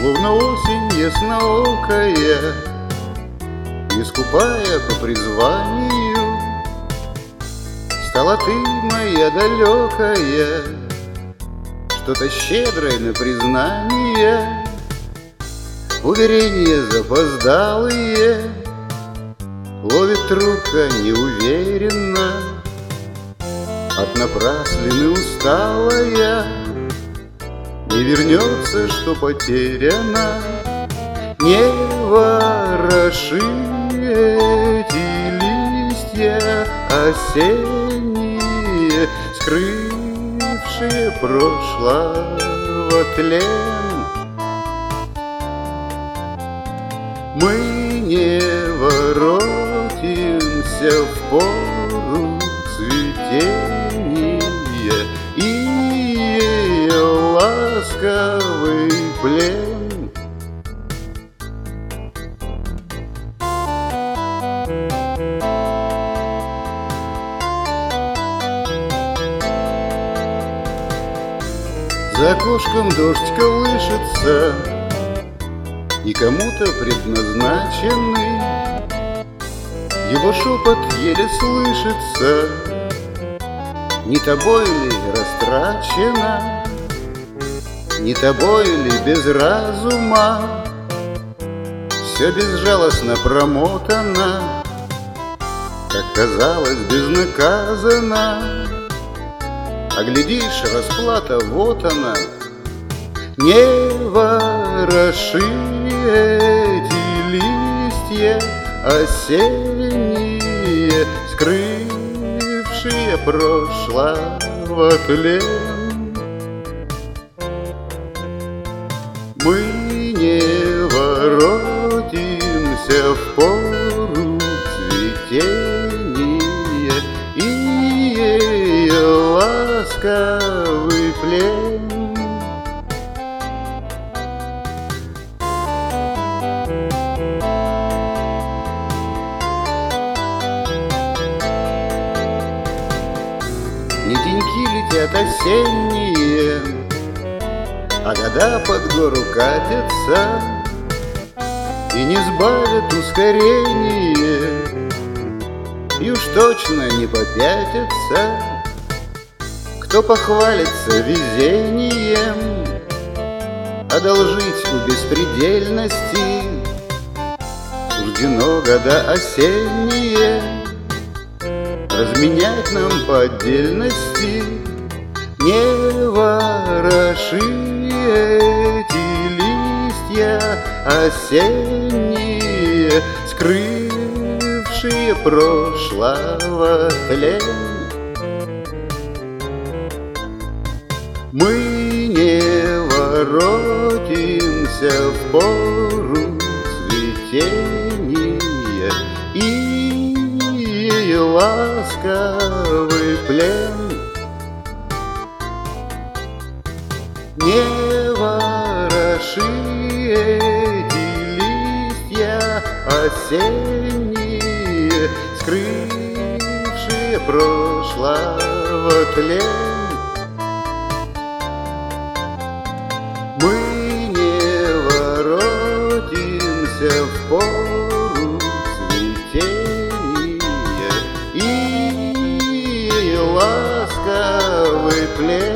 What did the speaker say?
Словно осень ясноокая, не скупая по призванию, стала ты моя далекая, что-то щедрое на признание, уверения запоздалые, ловит рука неуверенно, от напраслины усталая, не вернется, что потеряно. Не вороши эти листья осенние, скрывшие прошлого тлен. Мы не воротимся в пору цветения, и ее ласковый плен. За окошком дождь колышется, и кому-то предназначенный. Его шепот еле слышится, не тобой ли растрачено, не тобой ли без разума, все безжалостно промотано, как казалось, безнаказанно. А глядишь, расплата, вот она. Не вороши эти листья осенние, скрывшие прошлого тлен. Мы не воротимся в пору цветения, и ее ласковый плен. Не деньки летят осенние, а года под гору катятся и не сбавят ускорение, и уж точно не попятятся. Кто похвалится везением, одолжить у беспредельности суждено года осенние разменять нам по отдельности. Не вороши эти листья осенние, скрывшие прошлого тлен. Мы не воротимся в пору цветения, и ее ласковый плен. Не вороши эти листья осенние, скрывшие прошлого тлен. Мы не воротимся в пору цветения, и ее ласковый плен.